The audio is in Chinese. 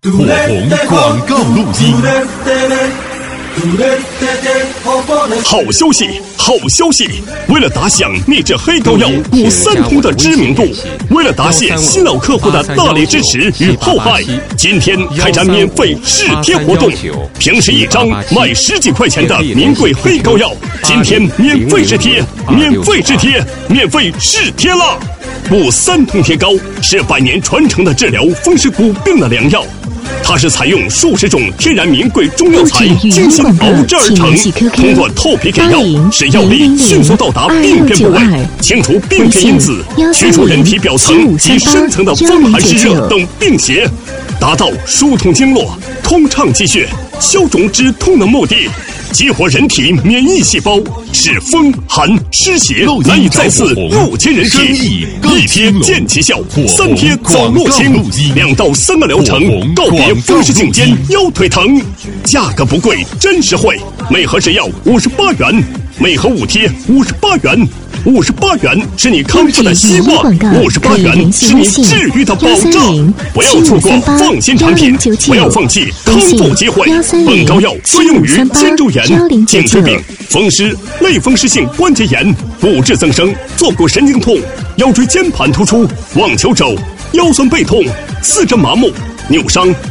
火红广告录音。好消息，好消息！为了打响秘制黑膏药5-3通的知名度，为了答谢新老客户的大力支持与厚爱，今天开展免费试贴活动。平时一张卖10几块钱的名贵黑膏药，今天免费试贴，免费试贴，免费试贴啦！5-3通贴膏是100年传承的治疗风湿骨病的良药。它是采用数十种天然名贵中药材精心熬制而成，通过透皮给药，使药力迅速到达病变部位，清除病变因子，去除人体表层及深层的风寒湿热等病邪，达到疏通经络、通畅气血、消肿止痛的目的，激活人体免疫细胞，使风寒湿邪难以再次入侵人体。1贴见奇效，3贴早落清，2到3个疗程，告别风湿颈肩、腰腿疼。价格不贵，真实惠，每盒只要58元，每盒5贴58元。58元是你康复的希望，58元是你治愈的保障。不要错过放心产品，不要放弃康复机会。本膏药专用于肩周炎、颈椎病、风湿、类风湿性关节炎、骨质增生、坐骨神经痛、腰椎间盘突出、网球肘、腰酸背痛、四肢麻木、扭伤、